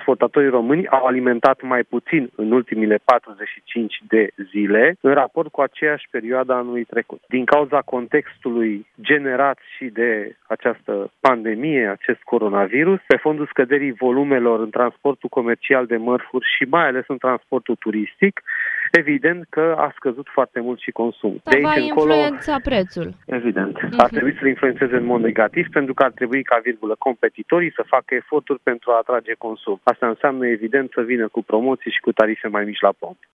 transportatorii români au alimentat mai puțin în ultimile 45 de zile în raport cu aceeași perioadă anului trecut. Din cauza contextului generat și de această pandemie, acest coronavirus, pe fondul scăderii volumelor în transportul comercial de mărfuri și mai ales în transportul turistic, evident că a scăzut foarte mult și consumul. Dar va influența prețul. Evident. Ar trebui să-l influențeze în mod negativ, pentru că ar trebui ca, competitorii să facă eforturi pentru a atrage consum. Asta înseamnă, evident, să vină cu promoții și cu tarife mai mici la pompe.